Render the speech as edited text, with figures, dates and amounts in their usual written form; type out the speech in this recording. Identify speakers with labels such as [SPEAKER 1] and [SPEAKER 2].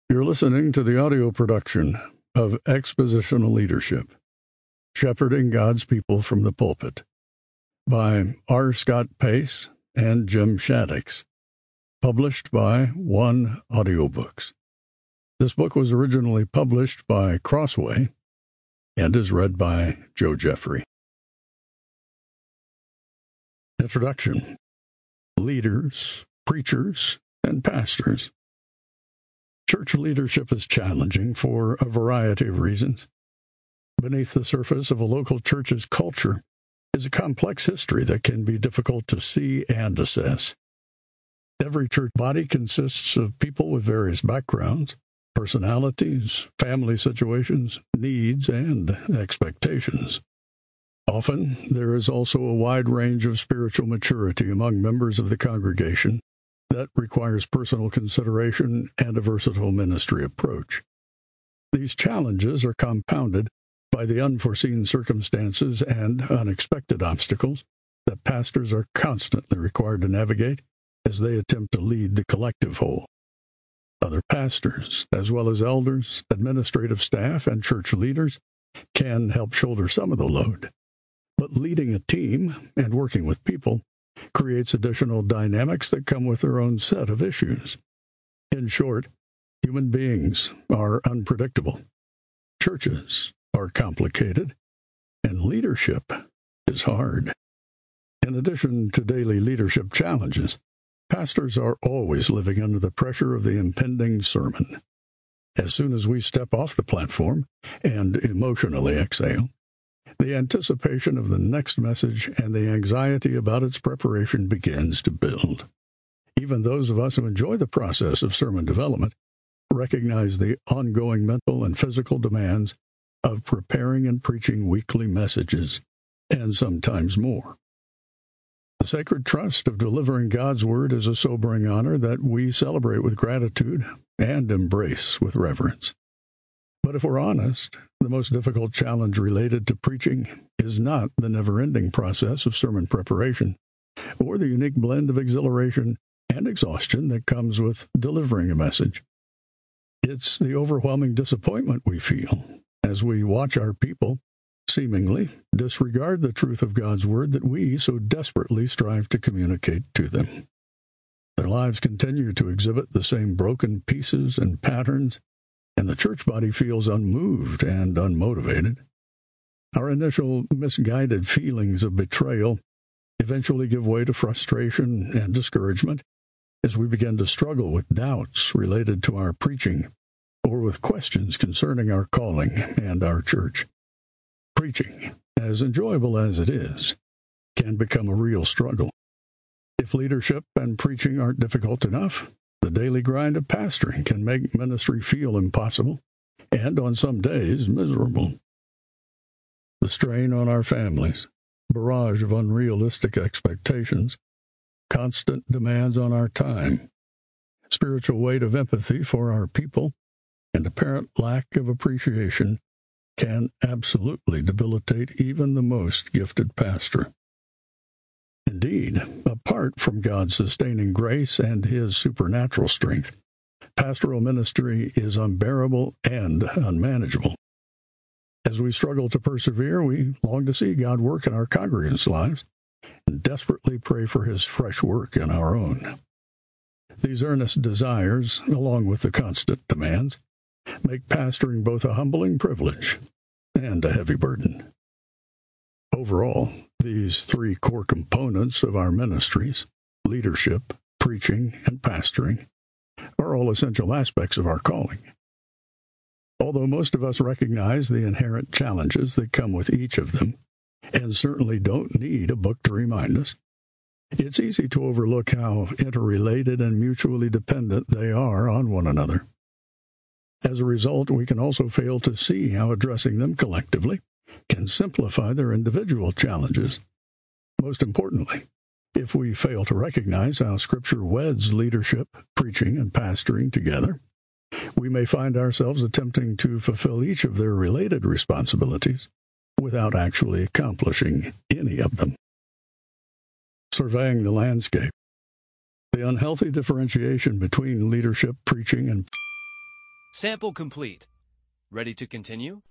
[SPEAKER 1] You're listening to the audio production of Expositional Leadership, Shepherding God's People from the Pulpit, by R. Scott Pace and Jim Shaddix, published by One Audiobooks. This book was originally published by Crossway and is read by Joe Jeffrey. Introduction: Leaders, Preachers, and Pastors. Church leadership is challenging for a variety of reasons. Beneath the surface of a local church's culture is a complex history that can be difficult to see and assess. Every church body consists of people with various backgrounds, personalities, family situations, needs, and expectations. Often, there is also a wide range of spiritual maturity among members of the congregation that requires personal consideration and a versatile ministry approach. These challenges are compounded by the unforeseen circumstances and unexpected obstacles that pastors are constantly required to navigate as they attempt to lead the collective whole. Other pastors, as well as elders, administrative staff, and church leaders, can help shoulder some of the load. But leading a team and working with people creates additional dynamics that come with their own set of issues. In short, human beings are unpredictable, churches are complicated, and leadership is hard. In addition to daily leadership challenges, pastors are always living under the pressure of the impending sermon. As soon as we step off the platform and emotionally exhale, the anticipation of the next message and the anxiety about its preparation begins to build. Even those of us who enjoy the process of sermon development recognize the ongoing mental and physical demands of preparing and preaching weekly messages, and sometimes more. The sacred trust of delivering God's Word is a sobering honor that we celebrate with gratitude and embrace with reverence. But if we're honest, the most difficult challenge related to preaching is not the never-ending process of sermon preparation, or the unique blend of exhilaration and exhaustion that comes with delivering a message. It's the overwhelming disappointment we feel as we watch our people seemingly disregard the truth of God's Word that we so desperately strive to communicate to them. Their lives continue to exhibit the same broken pieces and patterns, and the church body feels unmoved and unmotivated. Our initial misguided feelings of betrayal eventually give way to frustration and discouragement as we begin to struggle with doubts related to our preaching or with questions concerning our calling and our church. Preaching, as enjoyable as it is, can become a real struggle. If leadership and preaching aren't difficult enough, the daily grind of pastoring can make ministry feel impossible, and on some days, miserable. The strain on our families, barrage of unrealistic expectations, constant demands on our time, spiritual weight of empathy for our people, and apparent lack of appreciation can absolutely debilitate even the most gifted pastor. Indeed, apart from God's sustaining grace and His supernatural strength, pastoral ministry is unbearable and unmanageable. As we struggle to persevere, we long to see God work in our congregants' lives and desperately pray for His fresh work in our own. These earnest desires, along with the constant demands, make pastoring both a humbling privilege and a heavy burden. Overall, these three core components of our ministries, leadership, preaching, and pastoring, are all essential aspects of our calling. Although most of us recognize the inherent challenges that come with each of them, and certainly don't need a book to remind us, it's easy to overlook how interrelated and mutually dependent they are on one another. As a result, we can also fail to see how addressing them collectively can simplify their individual challenges. Most importantly, if we fail to recognize how Scripture weds leadership, preaching, and pastoring together, we may find ourselves attempting to fulfill each of their related responsibilities without actually accomplishing any of them. Surveying the landscape. The unhealthy differentiation between leadership, preaching, and
[SPEAKER 2] Sample complete. Ready to continue?